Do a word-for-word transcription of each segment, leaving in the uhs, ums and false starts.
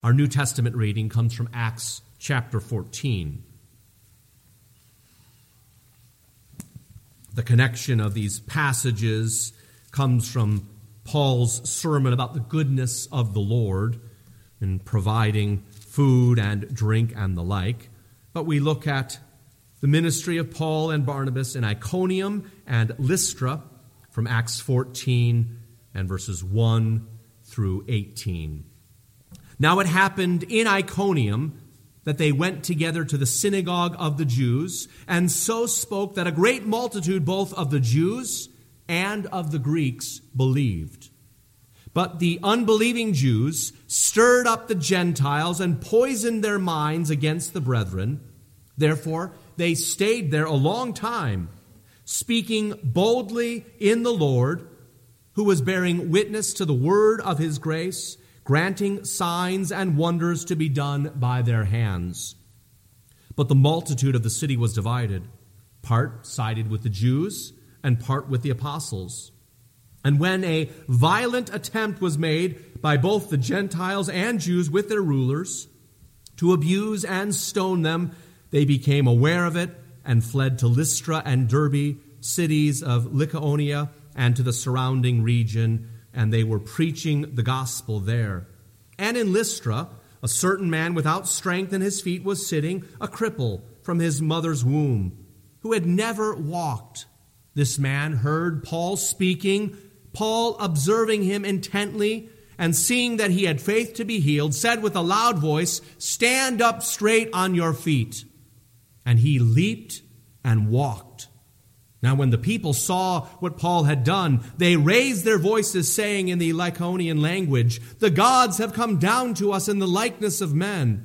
Our New Testament reading comes from Acts chapter fourteen. The connection of these passages comes from Paul's sermon about the goodness of the Lord in providing food and drink and the like. But we look at the ministry of Paul and Barnabas in Iconium and Lystra from Acts fourteen and verses one through eighteen. Now it happened in Iconium that they went together to the synagogue of the Jews, and so spoke that a great multitude both of the Jews and of the Greeks believed. But the unbelieving Jews stirred up the Gentiles and poisoned their minds against the brethren. Therefore they stayed there a long time, speaking boldly in the Lord, who was bearing witness to the word of his grace, granting signs and wonders to be done by their hands. But the multitude of the city was divided. Part sided with the Jews, and part with the apostles. And when a violent attempt was made by both the Gentiles and Jews with their rulers to abuse and stone them, they became aware of it and fled to Lystra and Derbe, cities of Lycaonia, and to the surrounding region, and they were preaching the gospel there. And in Lystra, a certain man without strength in his feet was sitting, a cripple from his mother's womb, who had never walked. This man heard Paul speaking. Paul, observing him intently and seeing that he had faith to be healed, said with a loud voice, "Stand up straight on your feet." And he leaped and walked. Now when the people saw what Paul had done, they raised their voices, saying in the Lycaonian language, "The gods have come down to us in the likeness of men."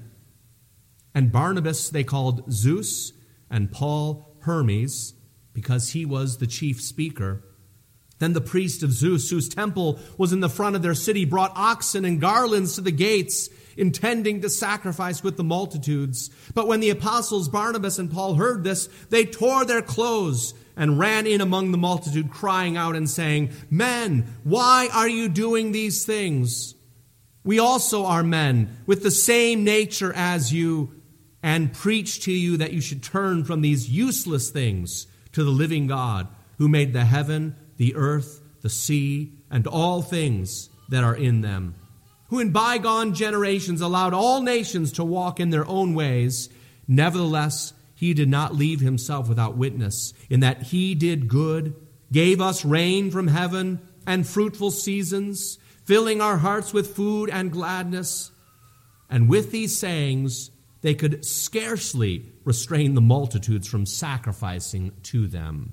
And Barnabas they called Zeus, and Paul Hermes, because he was the chief speaker. Then the priest of Zeus, whose temple was in the front of their city, brought oxen and garlands to the gates, intending to sacrifice with the multitudes. But when the apostles Barnabas and Paul heard this, they tore their clothes and ran in among the multitude, crying out and saying, "Men, why are you doing these things? We also are men with the same nature as you, and preach to you that you should turn from these useless things to the living God, who made the heaven, the earth, the sea, and all things that are in them, who in bygone generations allowed all nations to walk in their own ways. Nevertheless, he did not leave himself without witness, in that he did good, gave us rain from heaven and fruitful seasons, filling our hearts with food and gladness." And with these sayings, they could scarcely restrain the multitudes from sacrificing to them.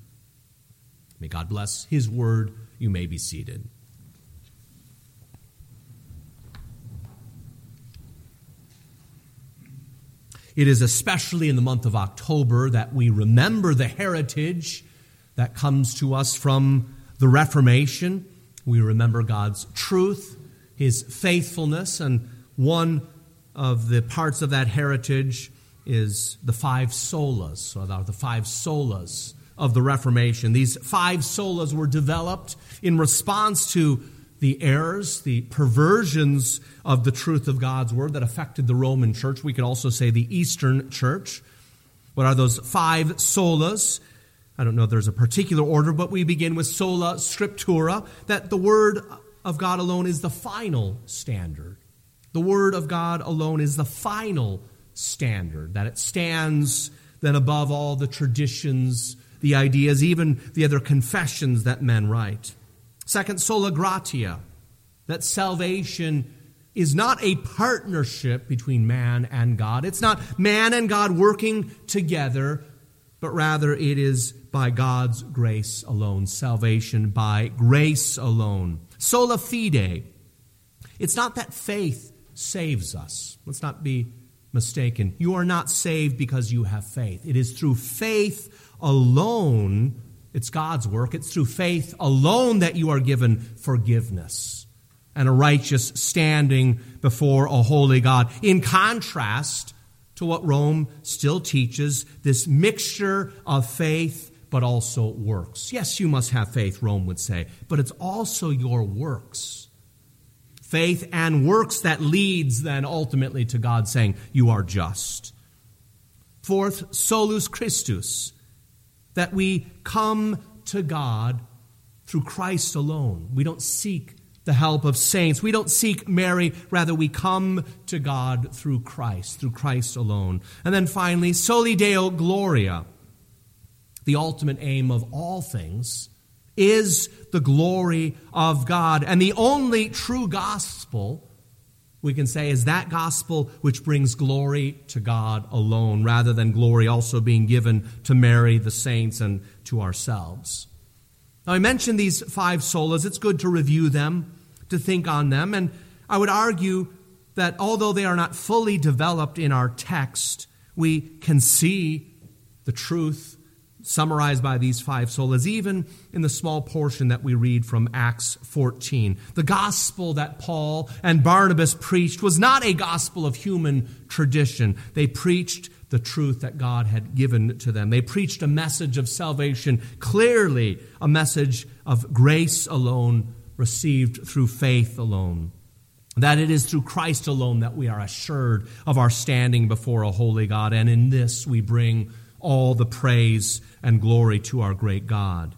May God bless his word. You may be seated. It is especially in the month of October that we remember the heritage that comes to us from the Reformation. We remember God's truth, his faithfulness, and one of the parts of that heritage is the five solas, or the five solas of the Reformation. These five solas were developed in response to the errors, the perversions of the truth of God's word that affected the Roman church. We could also say the Eastern church. What are those five solas? I don't know if there's a particular order, but we begin with sola scriptura, that the word of God alone is the final standard. The word of God alone is the final standard, that it stands then above all the traditions, the ideas, even the other confessions that men write. Second, sola gratia, that salvation is not a partnership between man and God. It's not man and God working together, but rather it is by God's grace alone, salvation by grace alone. Sola fide, it's not that faith saves us. Let's not be mistaken. You are not saved because you have faith. It is through faith alone. It's God's work. It's through faith alone that you are given forgiveness and a righteous standing before a holy God. In contrast to what Rome still teaches, this mixture of faith but also works. Yes, you must have faith, Rome would say, but it's also your works. faith and works that leads then ultimately to God saying, you are just. Fourth, solus Christus, that we come to God through Christ alone. We don't seek the help of saints. We don't seek Mary. Rather, we come to God through Christ, through Christ alone. And then finally, soli Deo gloria. The ultimate aim of all things is the glory of God. And the only true gospel, we can say, is that gospel which brings glory to God alone, rather than glory also being given to Mary, the saints, and to ourselves. Now, I mentioned these five solas. It's good to review them, to think on them. And I would argue that although they are not fully developed in our text, we can see the truth summarized by these five solas, even in the small portion that we read from Acts fourteen. The gospel that Paul and Barnabas preached was not a gospel of human tradition. They preached the truth that God had given to them. They preached a message of salvation, clearly a message of grace alone, received through faith alone. That it is through Christ alone that we are assured of our standing before a holy God, and in this we bring all the praise and glory to our great God.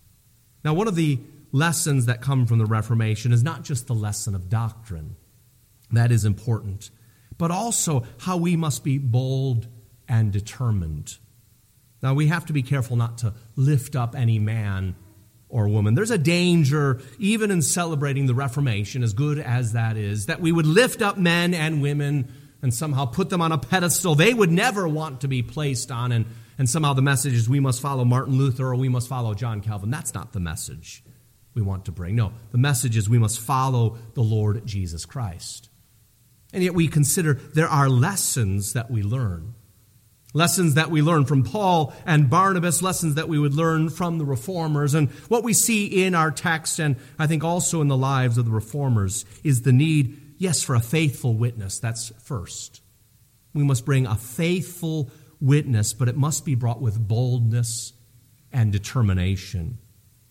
Now, one of the lessons that come from the Reformation is not just the lesson of doctrine. That is important, but also how we must be bold and determined. Now, we have to be careful not to lift up any man or woman. There's a danger, even in celebrating the Reformation, as good as that is, that we would lift up men and women and somehow put them on a pedestal they would never want to be placed on, and, and somehow the message is we must follow Martin Luther or we must follow John Calvin. That's not the message we want to bring. No, the message is we must follow the Lord Jesus Christ. And yet we consider there are lessons that we learn. Lessons that we learn from Paul and Barnabas, lessons that we would learn from the Reformers. And what we see in our text, and I think also in the lives of the Reformers, is the need, yes, for a faithful witness. That's first. We must bring a faithful witness, but it must be brought with boldness and determination.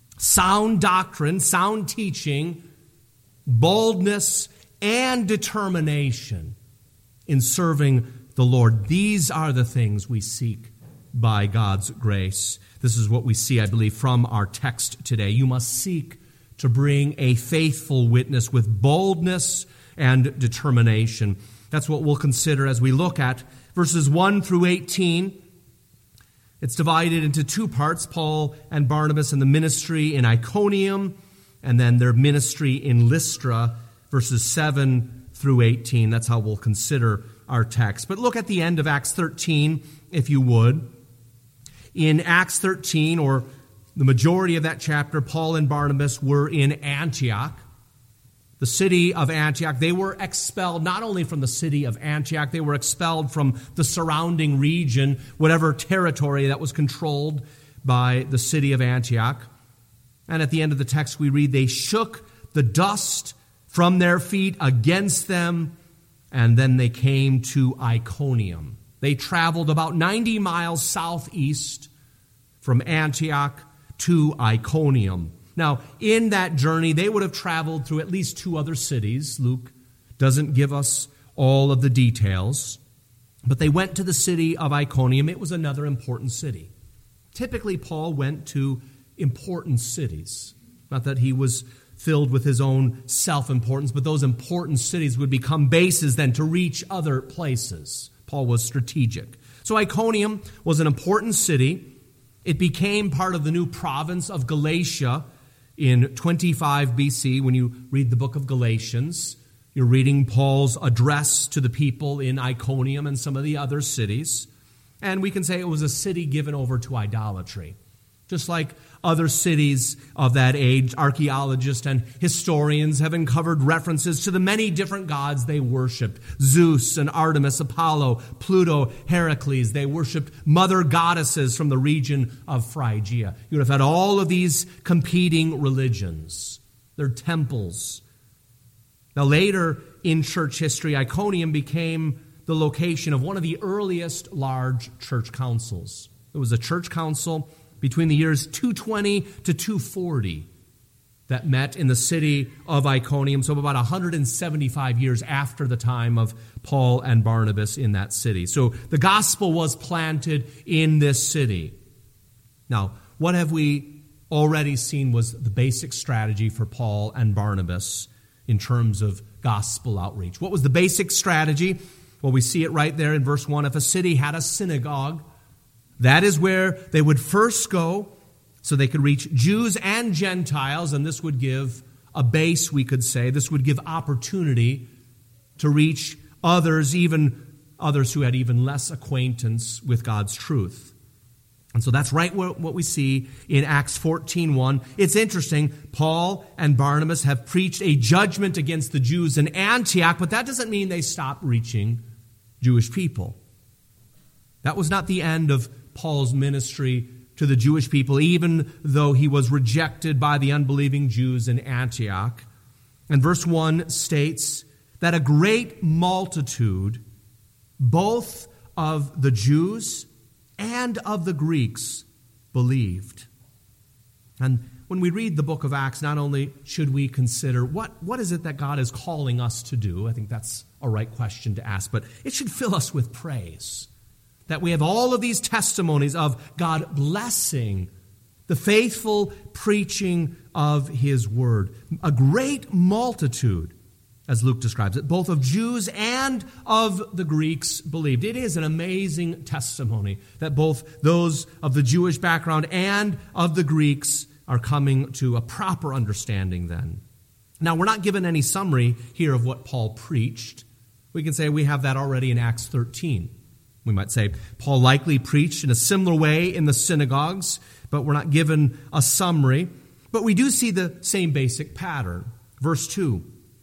Sound doctrine, sound teaching, boldness, and determination in serving the Lord. These are the things we seek by God's grace. This is what we see, I believe, from our text today. You must seek to bring a faithful witness with boldness and determination. That's what we'll consider as we look at verses one through eighteen. It's divided into two parts, Paul and Barnabas and the ministry in Iconium, and then their ministry in Lystra, verses seven through eighteen. That's how we'll consider our text. But look at the end of Acts thirteen, if you would. In Acts thirteen, or the majority of that chapter, Paul and Barnabas were in Antioch, the city of Antioch. They were expelled not only from the city of Antioch, they were expelled from the surrounding region, whatever territory that was controlled by the city of Antioch. And at the end of the text we read, they shook the dust from their feet against them, and then they came to Iconium. They traveled about ninety miles southeast from Antioch to Iconium. Now, in that journey, they would have traveled through at least two other cities. Luke doesn't give us all of the details. But they went to the city of Iconium. It was another important city. Typically, Paul went to important cities. Not that he was filled with his own self-importance, but those important cities would become bases then to reach other places. Paul was strategic. So Iconium was an important city. It became part of the new province of Galatia in twenty-five B C. When you read the book of Galatians, you're reading Paul's address to the people in Iconium and some of the other cities. And we can say it was a city given over to idolatry. Just like other cities of that age, archaeologists and historians have uncovered references to the many different gods they worshipped. Zeus and Artemis, Apollo, Pluto, Heracles. They worshipped mother goddesses from the region of Phrygia. You would have had all of these competing religions, their temples. Now later in church history, Iconium became the location of one of the earliest large church councils. It was a church council between the years two twenty to two forty. that met in the city of Iconium, so about one hundred seventy-five years after the time of Paul and Barnabas in that city. So the gospel was planted in this city. Now, what have we already seen was the basic strategy for Paul and Barnabas in terms of gospel outreach. What was the basic strategy? Well, we see it right there in verse one. If a city had a synagogue, that is where they would first go so they could reach Jews and Gentiles, and this would give a base, we could say. This would give opportunity to reach others, even others who had even less acquaintance with God's truth. And so that's right what we see in Acts fourteen one. It's interesting, Paul and Barnabas have preached a judgment against the Jews in Antioch, but that doesn't mean they stopped reaching Jewish people. That was not the end of Paul's ministry to the Jewish people, even though he was rejected by the unbelieving Jews in Antioch. And verse one states that a great multitude, both of the Jews and of the Greeks, believed. And when we read the book of Acts, not only should we consider what, what is it that God is calling us to do, I think that's a right question to ask, but it should fill us with praise. That we have all of these testimonies of God blessing the faithful preaching of his word. A great multitude, as Luke describes it, both of Jews and of the Greeks believed. It is an amazing testimony that both those of the Jewish background and of the Greeks are coming to a proper understanding then. Now, we're not given any summary here of what Paul preached. We can say we have that already in Acts thirteen. We might say Paul likely preached in a similar way in the synagogues, but we're not given a summary. But we do see the same basic pattern. Verse two,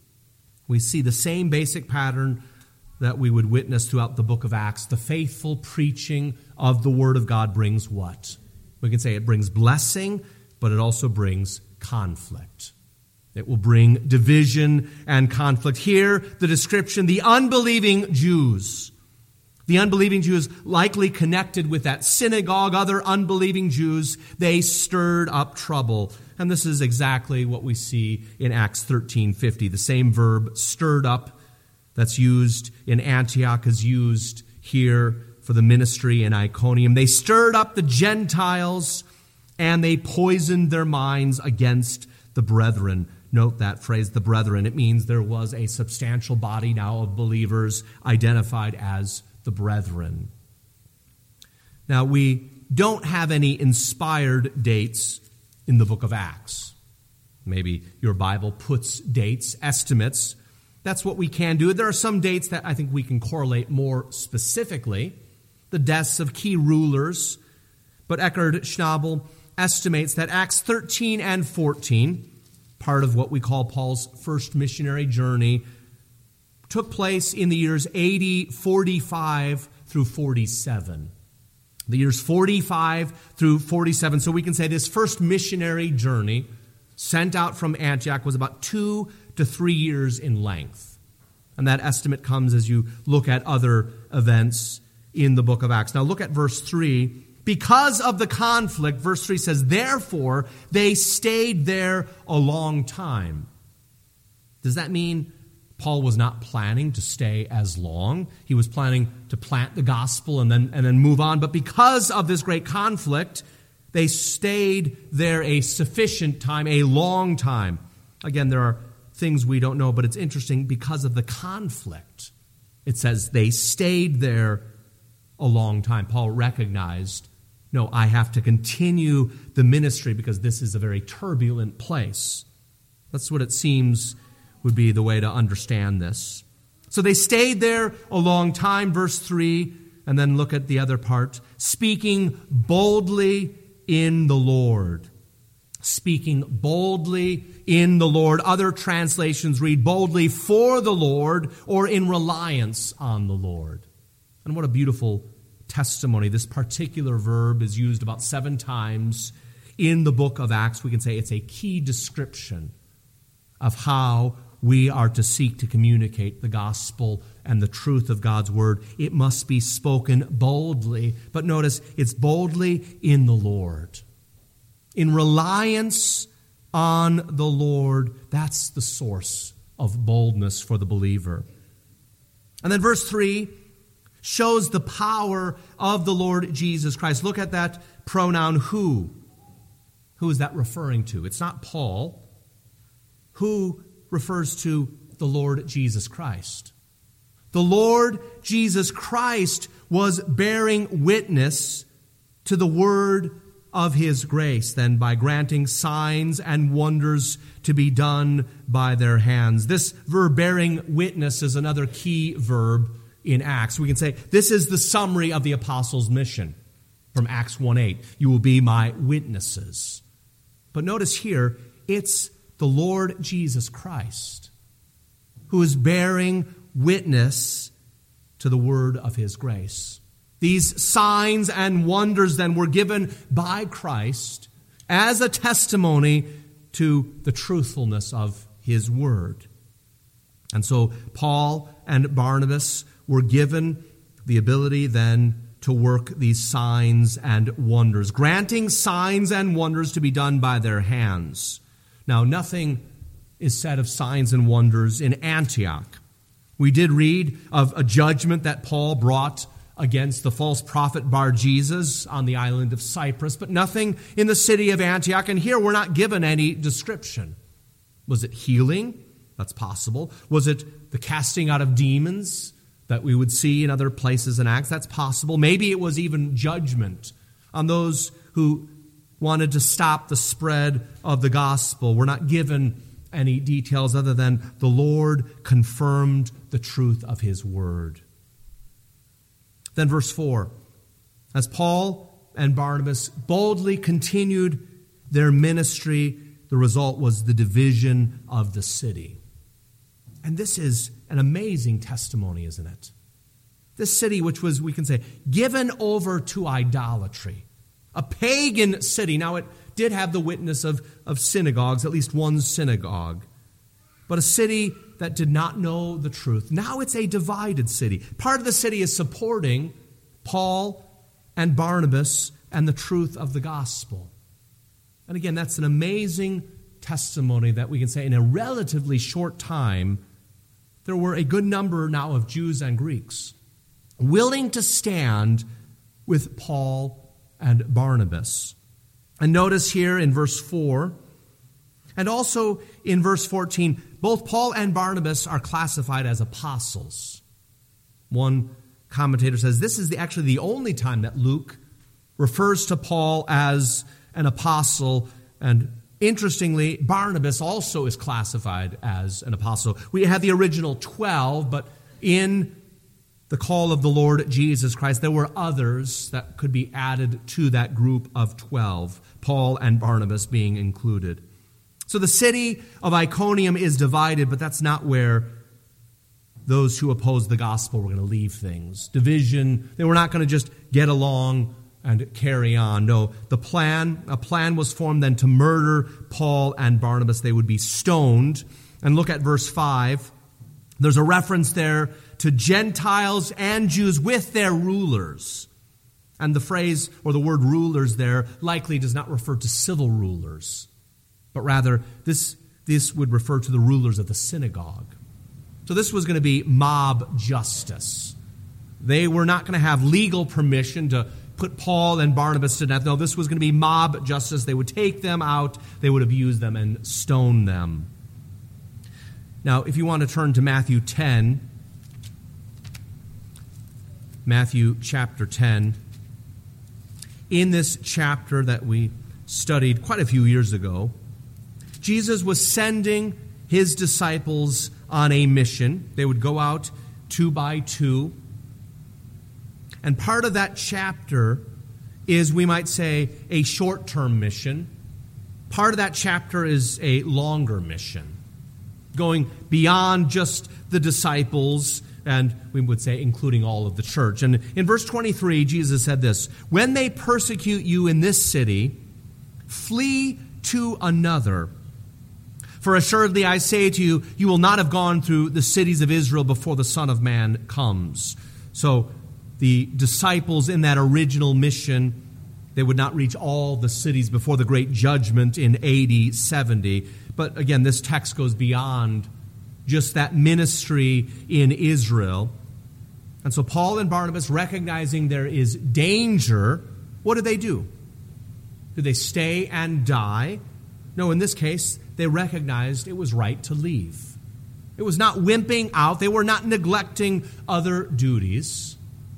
we see the same basic pattern that we would witness throughout the book of Acts. The faithful preaching of the word of God brings what? We can say it brings blessing, but it also brings conflict. It will bring division and conflict. Here, the description, the unbelieving Jews. The unbelieving Jews likely connected with that synagogue, other unbelieving Jews, they stirred up trouble. And this is exactly what we see in Acts thirteen fifty. The same verb, stirred up, that's used in Antioch is used here for the ministry in Iconium. They stirred up the Gentiles and they poisoned their minds against the brethren. Note that phrase, the brethren. It means there was a substantial body now of believers identified as the brethren. Now, we don't have any inspired dates in the book of Acts. Maybe your Bible puts dates, estimates. That's what we can do. There are some dates that I think we can correlate more specifically. The deaths of key rulers. But Eckhard Schnabel estimates that Acts thirteen and fourteen, part of what we call Paul's first missionary journey, took place in the years A D forty-five through forty-seven. The years forty-five through forty-seven. So we can say this first missionary journey sent out from Antioch was about two to three years in length. And that estimate comes as you look at other events in the book of Acts. Now look at verse three. Because of the conflict, verse three says, therefore they stayed there a long time. Does that mean Paul was not planning to stay as long? He was planning to plant the gospel and then, and then move on. But because of this great conflict, they stayed there a sufficient time, a long time. Again, there are things we don't know, but it's interesting because of the conflict. It says they stayed there a long time. Paul recognized, no, I have to continue the ministry because this is a very turbulent place. That's what it seems would be the way to understand this. So they stayed there a long time, verse three, and then look at the other part. Speaking boldly in the Lord. Speaking boldly in the Lord. Other translations read boldly for the Lord or in reliance on the Lord. And what a beautiful testimony. This particular verb is used about seven times in the book of Acts. We can say it's a key description of how we are to seek to communicate the gospel and the truth of God's word. It must be spoken boldly. But notice, it's boldly in the Lord. In reliance on the Lord. That's the source of boldness for the believer. And then verse three shows the power of the Lord Jesus Christ. Look at that pronoun who. Who is that referring to? It's not Paul. Who refers to the Lord Jesus Christ. The Lord Jesus Christ was bearing witness to the word of his grace, then by granting signs and wonders to be done by their hands. This verb bearing witness is another key verb in Acts. We can say this is the summary of the apostles' mission from Acts one eight. You will be my witnesses. But notice here, it's the Lord Jesus Christ who is bearing witness to the word of his grace. These signs and wonders then were given by Christ as a testimony to the truthfulness of his word. And so Paul and Barnabas were given the ability then to work these signs and wonders, granting signs and wonders to be done by their hands. Now, nothing is said of signs and wonders in Antioch. We did read of a judgment that Paul brought against the false prophet Bar-Jesus on the island of Cyprus, but nothing in the city of Antioch. And here we're not given any description. Was it healing? That's possible. Was it the casting out of demons that we would see in other places in Acts? That's possible. Maybe it was even judgment on those who wanted to stop the spread of the gospel. We're not given any details other than the Lord confirmed the truth of his word. Then verse four, as Paul and Barnabas boldly continued their ministry, the result was the division of the city. And this is an amazing testimony, isn't it? This city, which was, we can say, given over to idolatry, a pagan city. Now, it did have the witness of, of synagogues, at least one synagogue, but a city that did not know the truth. Now it's a divided city. Part of the city is supporting Paul and Barnabas and the truth of the gospel. And again, that's an amazing testimony that we can say in a relatively short time, there were a good number now of Jews and Greeks willing to stand with Paul and Barnabas. And notice here in verse four, and also in verse fourteen, both Paul and Barnabas are classified as apostles. One commentator says this is the, actually the only time that Luke refers to Paul as an apostle. And interestingly, Barnabas also is classified as an apostle. We have the original twelve, but in the call of the Lord Jesus Christ, there were others that could be added to that group of twelve, Paul and Barnabas being included. So the city of Iconium is divided, but that's not where those who oppose the gospel were going to leave things. Division, they were not going to just get along and carry on. No, the plan, a plan was formed then to murder Paul and Barnabas. They would be stoned. And look at verse five. There's a reference there to Gentiles and Jews with their rulers. And the phrase or the word rulers there likely does not refer to civil rulers, but rather this, this would refer to the rulers of the synagogue. So this was going to be mob justice. They were not going to have legal permission to put Paul and Barnabas to death. No, this was going to be mob justice. They would take them out, they would abuse them and stone them. Now, if you want to turn to Matthew ten, Matthew chapter ten, in this chapter that we studied quite a few years ago, Jesus was sending his disciples on a mission. They would go out two by two. And part of that chapter is, we might say, a short-term mission. Part of that chapter is a longer mission, going beyond just the disciples, and we would say including all of the church. And in verse twenty-three, Jesus said this, "When they persecute you in this city, flee to another. For assuredly I say to you, you will not have gone through the cities of Israel before the Son of Man comes." So the disciples in that original mission They would not reach all the cities before the great judgment in A D seventy. But again, this text goes beyond just that ministry in Israel. And so Paul and Barnabas, recognizing there is danger, what do they do? Do they stay and die? No, in this case, they recognized it was right to leave. It was not wimping out. They were not neglecting other duties.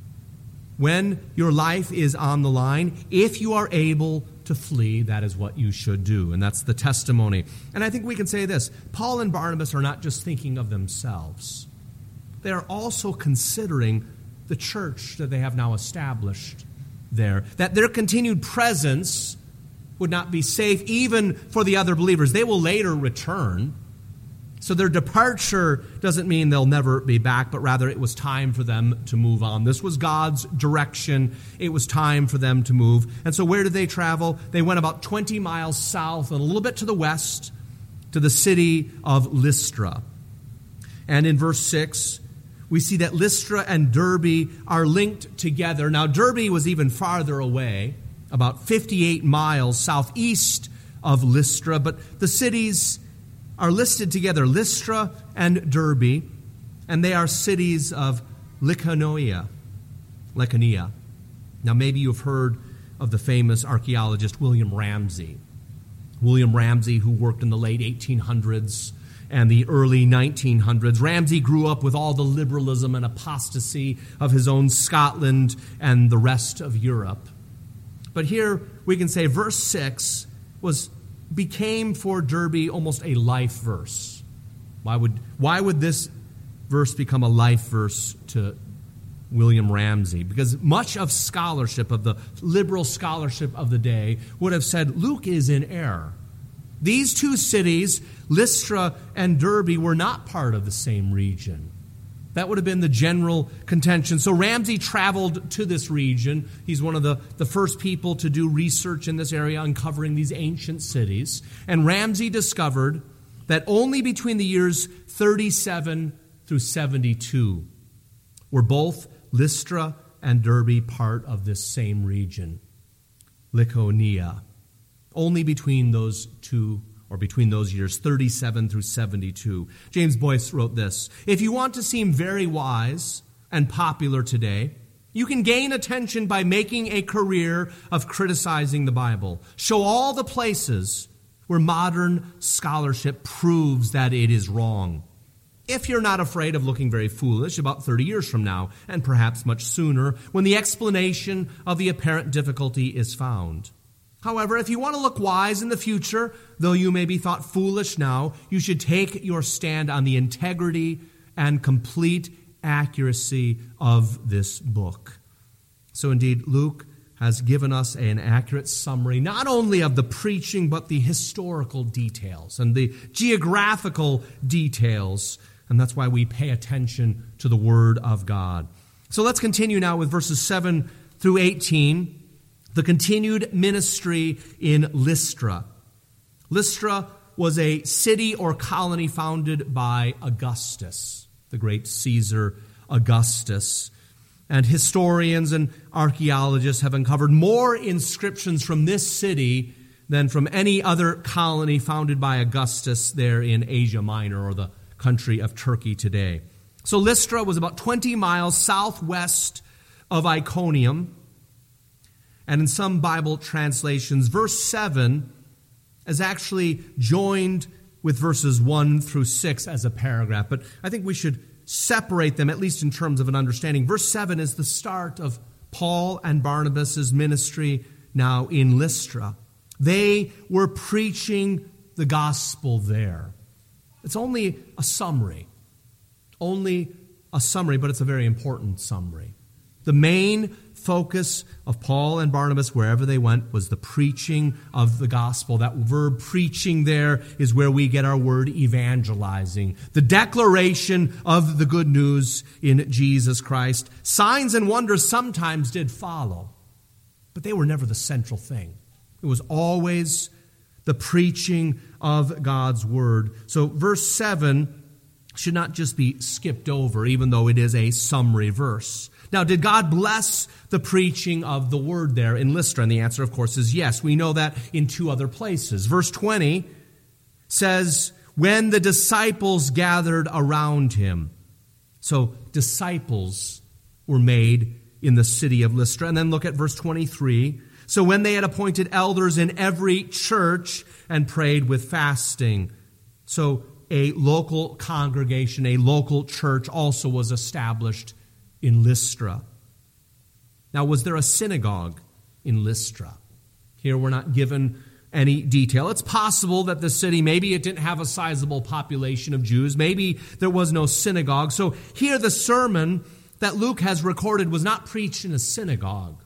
When your life is on the line, if you are able to flee, that is what you should do. And that's the testimony. And I think we can say this. Paul and Barnabas are not just thinking of themselves. They are also considering the church that they have now established there. That their continued presence would not be safe even for the other believers. They will later return. So their departure doesn't mean they'll never be back, but rather it was time for them to move on. This was God's direction. It was time for them to move. And so where did they travel? They went about twenty miles south and a little bit to the west to the city of Lystra. And in verse six, we see that Lystra and Derbe are linked together. Now, Derbe was even farther away, about fifty-eight miles southeast of Lystra, but the cities are listed together, Lystra and Derbe, and they are cities of Lycaonia. Lycaonia. Now, maybe you've heard of the famous archaeologist William Ramsay. William Ramsay, who worked in the late eighteen hundreds and the early nineteen hundreds. Ramsay grew up with all the liberalism and apostasy of his own Scotland and the rest of Europe. But here we can say verse six was became for Derbe almost a life verse. Why would, why would this verse become a life verse to William Ramsay? Because much of scholarship, of the liberal scholarship of the day, would have said Luke is in error. These two cities, Lystra and Derbe, were not part of the same region. That would have been the general contention. So Ramsay traveled to this region. He's one of the, the first people to do research in this area, uncovering these ancient cities. And Ramsay discovered that only between the years thirty-seven through seventy-two were both Lystra and Derbe part of this same region, Lycaonia. Only between those two or between those years, thirty-seven through seventy-two. James Boyce wrote this: if you want to seem very wise and popular today, you can gain attention by making a career of criticizing the Bible. Show all the places where modern scholarship proves that it is wrong. If you're not afraid of looking very foolish about thirty years from now, and perhaps much sooner, when the explanation of the apparent difficulty is found. However, if you want to look wise in the future, though you may be thought foolish now, you should take your stand on the integrity and complete accuracy of this book. So indeed, Luke has given us an accurate summary, not only of the preaching, but the historical details and the geographical details. And that's why we pay attention to the Word of God. So let's continue now with verses seven through eighteen. The continued ministry in Lystra. Lystra was a city or colony founded by Augustus, the great Caesar Augustus. And historians and archaeologists have uncovered more inscriptions from this city than from any other colony founded by Augustus there in Asia Minor, or the country of Turkey today. So Lystra was about twenty miles southwest of Iconium. And in some Bible translations, verse seven is actually joined with verses one through six as a paragraph. But I think we should separate them, at least in terms of an understanding. Verse seven is the start of Paul and Barnabas' ministry now in Lystra. They were preaching the gospel there. It's only a summary. Only a summary, but it's a very important summary. The main focus of Paul and Barnabas, wherever they went, was the preaching of the gospel. That verb preaching there is where we get our word evangelizing. The declaration of the good news in Jesus Christ. Signs and wonders sometimes did follow, but they were never the central thing. It was always the preaching of God's word. So verse seven should not just be skipped over, even though it is a summary verse. Now, did God bless the preaching of the word there in Lystra? And the answer, of course, is yes. We know that in two other places. Verse twenty says, when the disciples gathered around him. So, disciples were made in the city of Lystra. And then look at verse twenty-three. So when they had appointed elders in every church and prayed with fasting. So a local congregation, a local church also was established in Lystra. Now, was there a synagogue in Lystra? Here we're not given any detail. It's possible that the city, maybe it didn't have a sizable population of Jews. Maybe there was no synagogue. So here the sermon that Luke has recorded was not preached in a synagogue.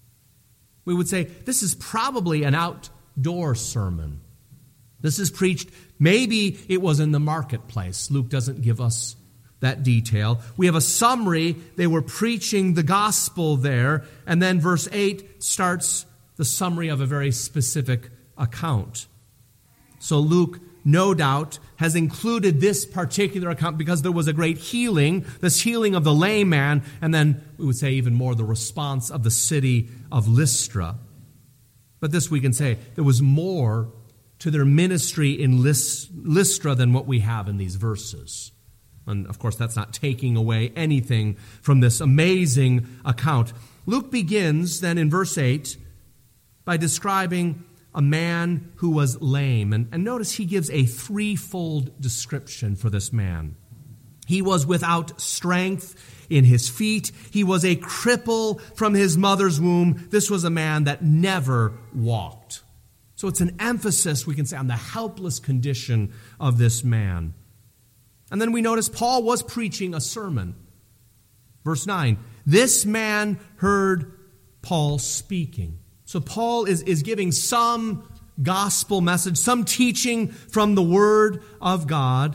We would say this is probably an outdoor sermon. This is preached, maybe it was in the marketplace. Luke doesn't give us that detail. We have a summary. They were preaching the gospel there. And then verse eight starts the summary of a very specific account. So Luke, no doubt, has included this particular account because there was a great healing, this healing of the lame man, and then we would say even more the response of the city of Lystra. But this we can say, there was more to their ministry in Lystra than what we have in these verses. And of course, that's not taking away anything from this amazing account. Luke begins then in verse eight by describing a man who was lame. And, and notice he gives a threefold description for this man. He was without strength in his feet. He was a cripple from his mother's womb. This was a man that never walked. So it's an emphasis, we can say, on the helpless condition of this man. And then we notice Paul was preaching a sermon. Verse nine, this man heard Paul speaking. So Paul is, is giving some gospel message, some teaching from the Word of God.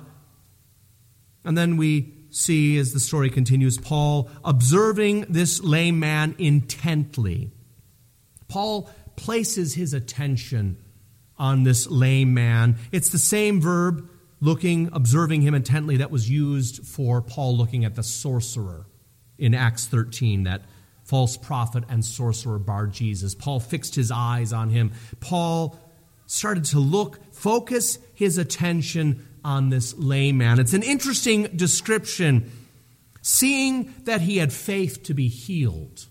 And then we see, as the story continues, Paul observing this lame man intently. Paul places his attention on this lame man. It's the same verb, looking, observing him intently, that was used for Paul looking at the sorcerer in Acts thirteen, that false prophet and sorcerer Bar-Jesus. Paul fixed his eyes on him. Paul started to look, focus his attention on this lame man. It's an interesting description, seeing that he had faith to be healed.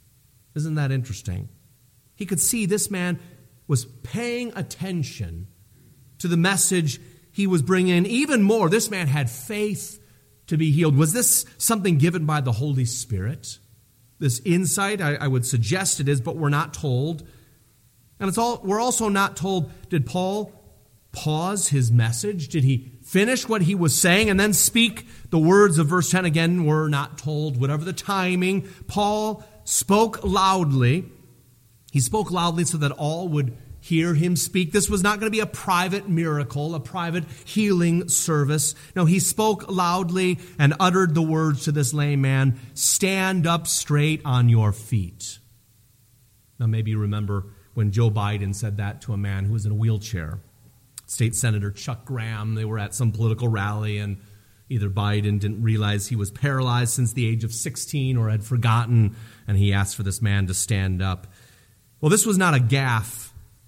Isn't that interesting? He could see this man was paying attention to the message he was bringing in. Even more, this man had faith to be healed. Was this something given by the Holy Spirit? This insight, I, I would suggest it is, but we're not told. And it's all. We're also not told, did Paul pause his message? Did he finish what he was saying and then speak the words of verse ten? Again, we're not told. Whatever the timing, Paul spoke loudly. He spoke loudly so that all would hear him speak. This was not going to be a private miracle, a private healing service. No, he spoke loudly and uttered the words to this lame man, stand up straight on your feet. Now, maybe you remember when Joe Biden said that to a man who was in a wheelchair. State Senator Chuck Graham, they were at some political rally, and either Biden didn't realize he was paralyzed since the age of sixteen or had forgotten, and he asked for this man to stand up. Well, this was not a gaffe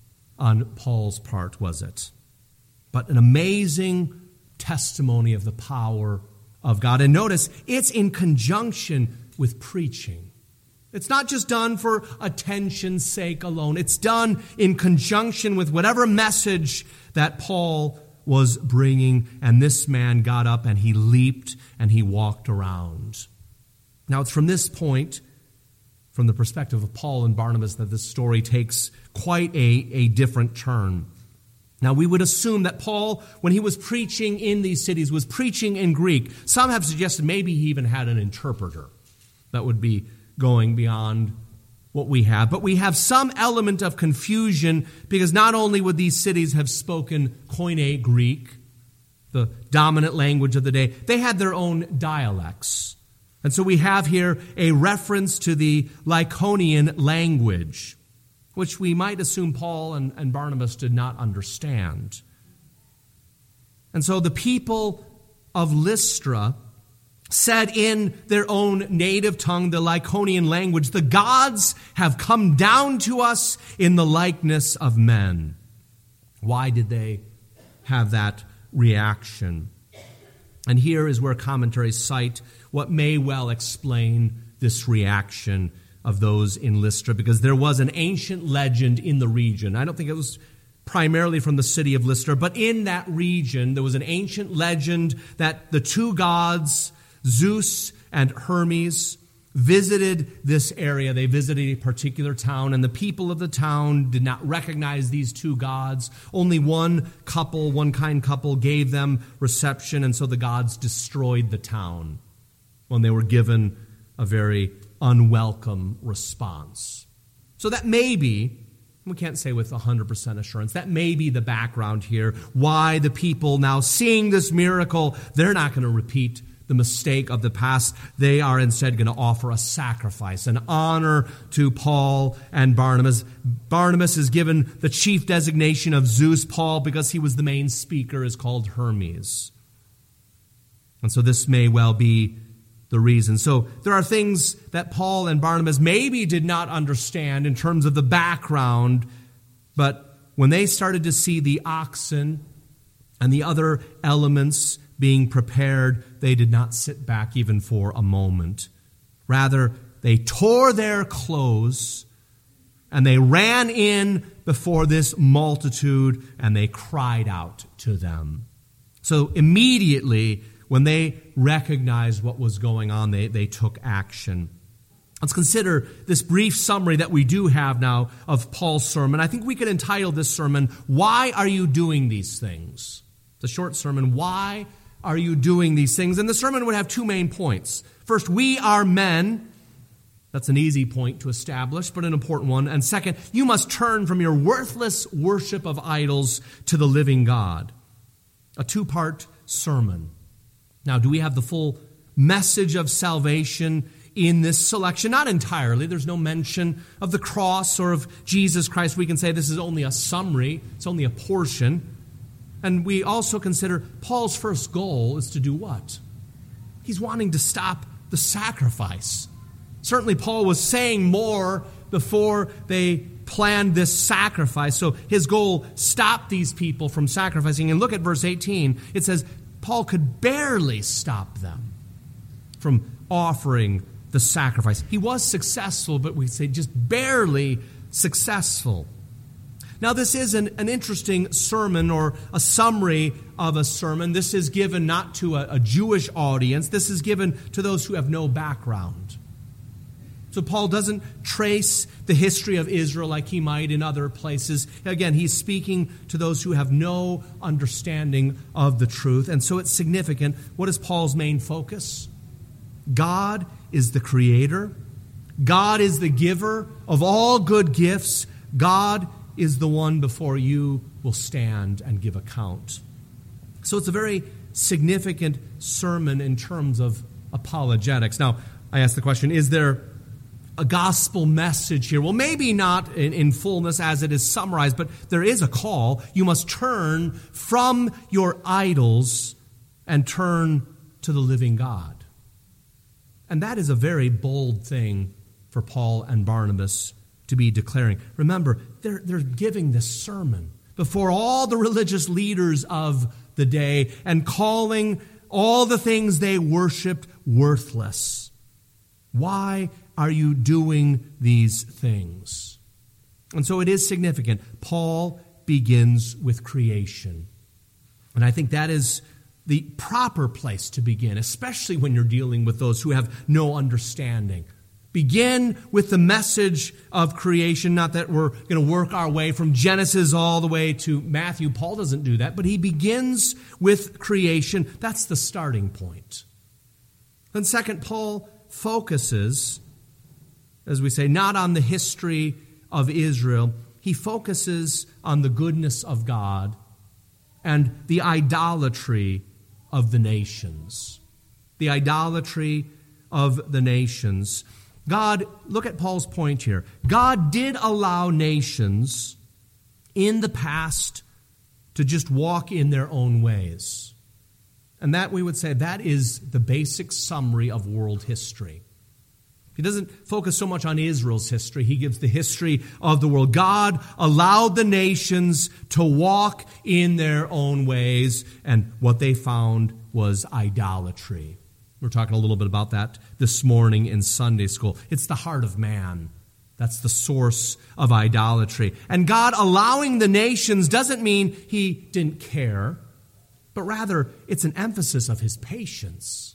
on Paul's part, was it? But an amazing testimony of the power of God. And notice, it's in conjunction with preaching. It's not just done for attention's sake alone. It's done in conjunction with whatever message that Paul was bringing. And this man got up and he leaped and he walked around. Now, it's from this point, from the perspective of Paul and Barnabas, that this story takes quite a, a different turn. Now, we would assume that Paul, when he was preaching in these cities, was preaching in Greek. Some have suggested maybe he even had an interpreter that would be going beyond what we have. But we have some element of confusion because not only would these cities have spoken Koine Greek, the dominant language of the day, they had their own dialects. And so we have here a reference to the Lycaonian language, which we might assume Paul and, and Barnabas did not understand. And so the people of Lystra said in their own native tongue, the Lycaonian language, "The gods have come down to us in the likeness of men." Why did they have that reaction? And here is where commentaries cite what may well explain this reaction of those in Lystra, because there was an ancient legend in the region. I don't think it was primarily from the city of Lystra, but in that region there was an ancient legend that the two gods, Zeus and Hermes, visited this area. They visited a particular town, and the people of the town did not recognize these two gods. Only one couple, one kind couple, gave them reception, and so the gods destroyed the town when they were given a very unwelcome response. So that may be, we can't say with one hundred percent assurance, that may be the background here, why the people now seeing this miracle, they're not going to repeat the mistake of the past. They are instead going to offer a sacrifice, an honor to Paul and Barnabas. Barnabas is given the chief designation of Zeus. Paul, because he was the main speaker, is called Hermes. And so this may well be the reason. So there are things that Paul and Barnabas maybe did not understand in terms of the background, but when they started to see the oxen and the other elements being prepared, they did not sit back even for a moment. Rather, they tore their clothes and they ran in before this multitude and they cried out to them. So immediately, when they recognized what was going on, they, they took action. Let's consider this brief summary that we do have now of Paul's sermon. I think we could entitle this sermon, "Why Are You Doing These Things?" It's a short sermon. Why are you doing these things? And the sermon would have two main points. First, we are men. That's an easy point to establish, but an important one. And second, you must turn from your worthless worship of idols to the living God. A two-part sermon. Now, do we have the full message of salvation in this selection? Not entirely. There's no mention of the cross or of Jesus Christ. We can say this is only a summary. It's only a portion. And we also consider Paul's first goal is to do what? He's wanting to stop the sacrifice. Certainly Paul was saying more before they planned this sacrifice. So his goal, stop these people from sacrificing. And look at verse eighteen. It says, Paul could barely stop them from offering the sacrifice. He was successful, but we say just barely successful. Now, this is an, an interesting sermon, or a summary of a sermon. This is given not to a, a Jewish audience. This is given to those who have no background. So Paul doesn't trace the history of Israel like he might in other places. Again, he's speaking to those who have no understanding of the truth. And so it's significant. What is Paul's main focus? God is the creator. God is the giver of all good gifts. God is the one before you will stand and give account. So it's a very significant sermon in terms of apologetics. Now, I ask the question, is there a gospel message here? Well, maybe not in, in fullness as it is summarized, but there is a call. You must turn from your idols and turn to the living God. And that is a very bold thing for Paul and Barnabas to be declaring. Remember, they're, they're giving this sermon before all the religious leaders of the day and calling all the things they worshiped worthless. Why are you doing these things? And so it is significant. Paul begins with creation. And I think that is the proper place to begin, especially when you're dealing with those who have no understanding. Begin with the message of creation, not that we're going to work our way from Genesis all the way to Matthew. Paul doesn't do that, but he begins with creation. That's the starting point. Then second, Paul focuses, as we say, not on the history of Israel. He focuses on the goodness of God and the idolatry of the nations. The idolatry of the nations. God, look at Paul's point here. God did allow nations in the past to just walk in their own ways. And that, we would say, that is the basic summary of world history. He doesn't focus so much on Israel's history. He gives the history of the world. God allowed the nations to walk in their own ways, and what they found was idolatry. We're talking a little bit about that this morning in Sunday school. It's the heart of man. That's the source of idolatry. And God allowing the nations doesn't mean he didn't care, but rather it's an emphasis of his patience.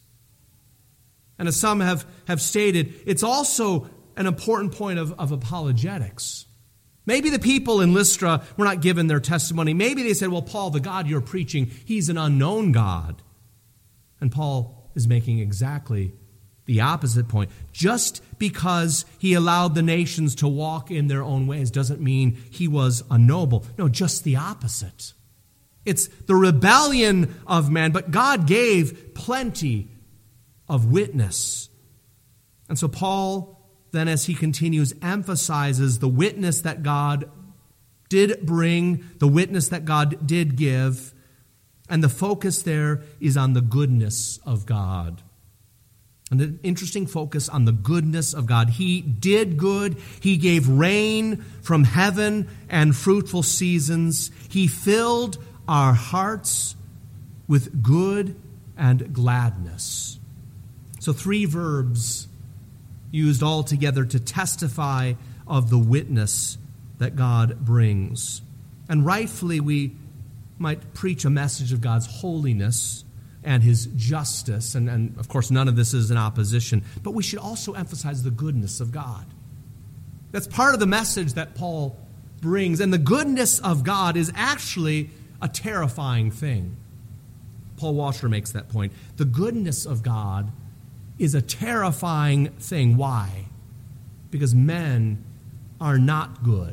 And as some have, have stated, it's also an important point of, of apologetics. Maybe the people in Lystra were not given their testimony. Maybe they said, well, Paul, the God you're preaching, he's an unknown God. And Paul is making exactly the opposite point. Just because he allowed the nations to walk in their own ways doesn't mean he was unknowable. No, just the opposite. It's the rebellion of man, but God gave plenty of witness. And so Paul, then as he continues, emphasizes the witness that God did bring, the witness that God did give, and the focus there is on the goodness of God. And an interesting focus on the goodness of God. He did good. He gave rain from heaven and fruitful seasons. He filled our hearts with good and gladness. So three verbs used all together to testify of the witness that God brings. And rightfully we might preach a message of God's holiness and his justice. And, and of course none of this is in opposition. But we should also emphasize the goodness of God. That's part of the message that Paul brings. And the goodness of God is actually a terrifying thing. Paul Washer makes that point. The goodness of God is a terrifying thing. Why? Because men are not good.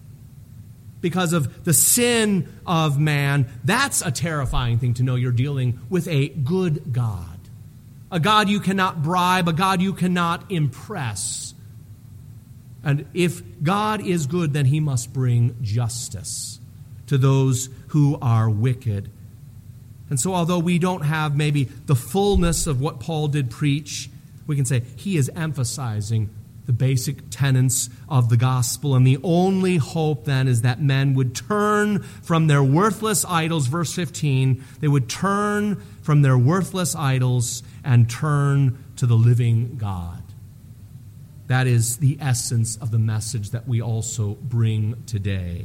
Because of the sin of man, that's a terrifying thing to know you're dealing with a good God. A God you cannot bribe, a God you cannot impress. And if God is good, then he must bring justice to those who are wicked. And so although we don't have maybe the fullness of what Paul did preach, we can say he is emphasizing the basic tenets of the gospel. And the only hope then is that men would turn from their worthless idols, verse fifteen, they would turn from their worthless idols and turn to the living God. That is the essence of the message that we also bring today.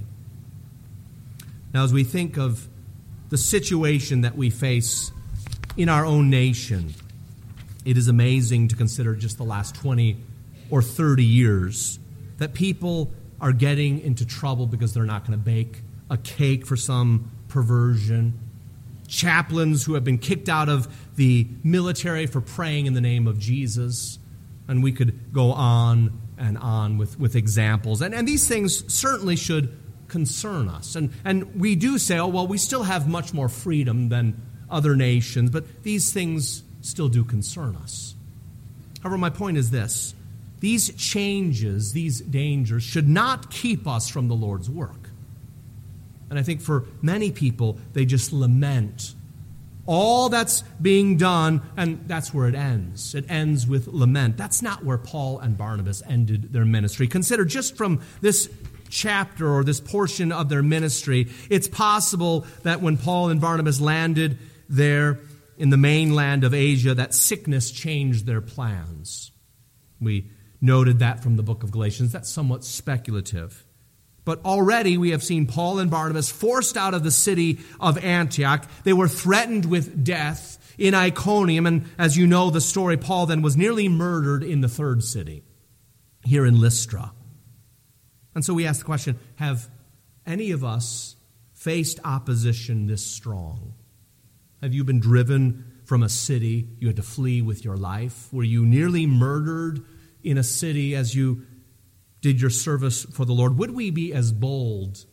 Now, as we think of the situation that we face in our own nation, it is amazing to consider just the last twenty or thirty years that people are getting into trouble because they're not going to bake a cake for some perversion. Chaplains who have been kicked out of the military for praying in the name of Jesus. And we could go on and on with, with examples. And, and these things certainly should concern us. And, and we do say, oh, well, we still have much more freedom than other nations, but these things still do concern us. However, my point is this. These changes, these dangers, should not keep us from the Lord's work. And I think for many people, they just lament all that's being done, and that's where it ends. It ends with lament. That's not where Paul and Barnabas ended their ministry. Consider just from this chapter or this portion of their ministry, it's possible that when Paul and Barnabas landed there in the mainland of Asia, that sickness changed their plans. We noted that from the book of Galatians. That's somewhat speculative. But already we have seen Paul and Barnabas forced out of the city of Antioch. They were threatened with death in Iconium. And as you know the story, Paul then was nearly murdered in the third city, here in Lystra. And so we ask the question, have any of us faced opposition this strong? Have you been driven from a city? You had to flee with your life? Were you nearly murdered in a city as you did your service for the Lord? Would we be as bold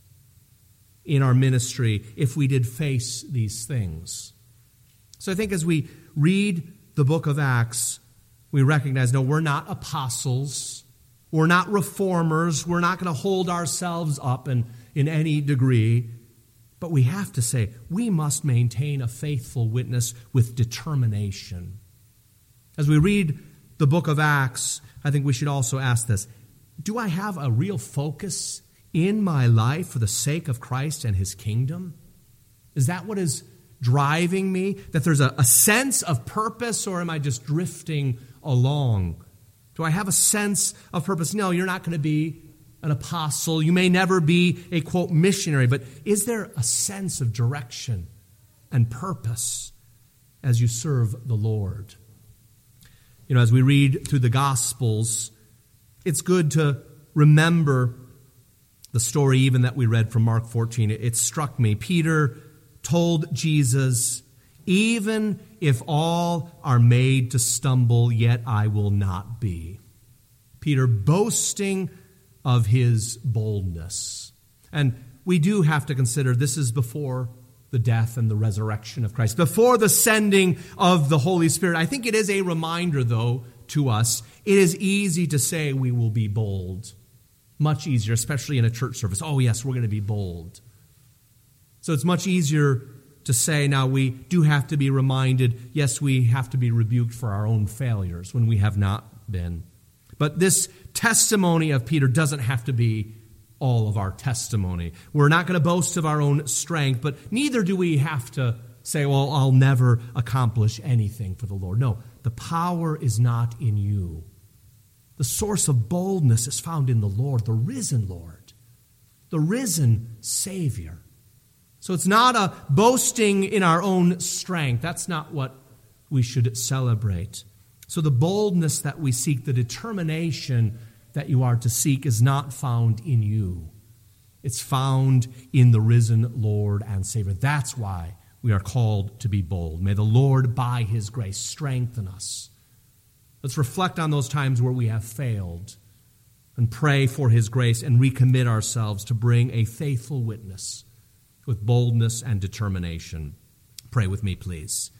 in our ministry if we did face these things? So I think as we read the book of Acts, we recognize, no, we're not apostles. We're not reformers. We're not going to hold ourselves up in, in any degree. But we have to say, we must maintain a faithful witness with determination. As we read the book of Acts, I think we should also ask this: do I have a real focus in my life for the sake of Christ and his kingdom? Is that what is driving me? That there's a, a sense of purpose, or am I just drifting along? Do I have a sense of purpose? No, you're not going to be an apostle. You may never be a, quote, missionary, but is there a sense of direction and purpose as you serve the Lord? You know, as we read through the Gospels, it's good to remember the story even that we read from Mark fourteen. It, it struck me. Peter told Jesus, "Even if all are made to stumble, yet I will not be." Peter boasting of his boldness. And we do have to consider this is before the death and the resurrection of Christ, before the sending of the Holy Spirit. I think it is a reminder, though, to us. It is easy to say we will be bold. Much easier, especially in a church service. Oh, yes, we're going to be bold. So it's much easier to say, now we do have to be reminded, yes, we have to be rebuked for our own failures when we have not been. But this testimony of Peter doesn't have to be all of our testimony. We're not going to boast of our own strength, but neither do we have to say, well, I'll never accomplish anything for the Lord. No, the power is not in you. The source of boldness is found in the Lord, the risen Lord, the risen Savior. So it's not a boasting in our own strength. That's not what we should celebrate. So the boldness that we seek, the determination that you are to seek, is not found in you. It's found in the risen Lord and Savior. That's why we are called to be bold. May the Lord, by his grace, strengthen us. Let's reflect on those times where we have failed and pray for his grace and recommit ourselves to bring a faithful witness with boldness and determination. Pray with me, please.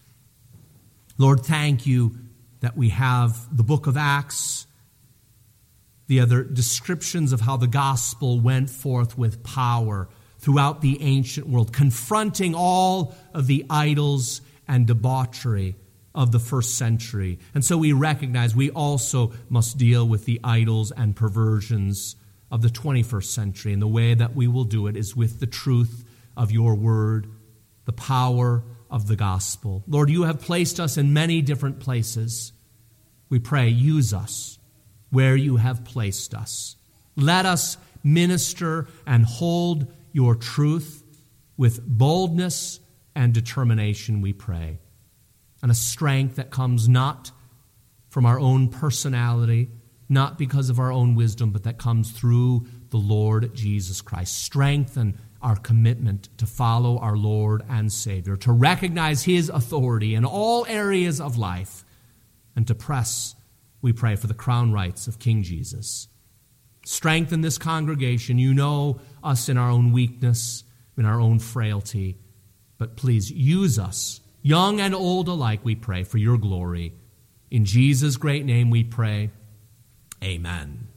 Lord, thank you that we have the book of Acts, the other descriptions of how the gospel went forth with power throughout the ancient world, confronting all of the idols and debauchery of the first century. And so we recognize we also must deal with the idols and perversions of the twenty-first century. And the way that we will do it is with the truth of your word, the power of the gospel. Lord, you have placed us in many different places. We pray, use us where you have placed us. Let us minister and hold your truth with boldness and determination, we pray, and a strength that comes not from our own personality, not because of our own wisdom, but that comes through the Lord Jesus Christ. Strengthen our commitment to follow our Lord and Savior, to recognize his authority in all areas of life, and to press, we pray, for the crown rights of King Jesus. Strengthen this congregation. You know us in our own weakness, in our own frailty, but please use us, young and old alike, we pray, for your glory. In Jesus' great name we pray. Amen.